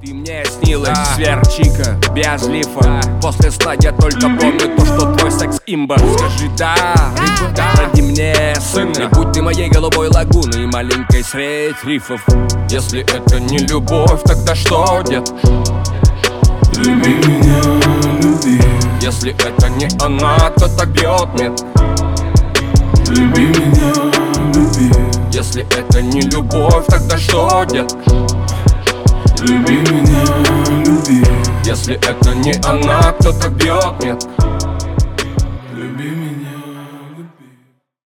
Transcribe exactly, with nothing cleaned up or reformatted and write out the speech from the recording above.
Ты мне снилась, да. Сверчика, без лифа, да. После сна я только помню то, что твой секс имба. Скажи да, да, да. Роди мне сына, и будь ты моей голубой лагуной и маленькой средь рифов. Если это не любовь, тогда что, дед? Люби меня, люби. Если это не она, то так бьет нет. Люби меня, люби. Если это не любовь, тогда что, дед? Люби меня, люби. Если это не она, то так бьет нет.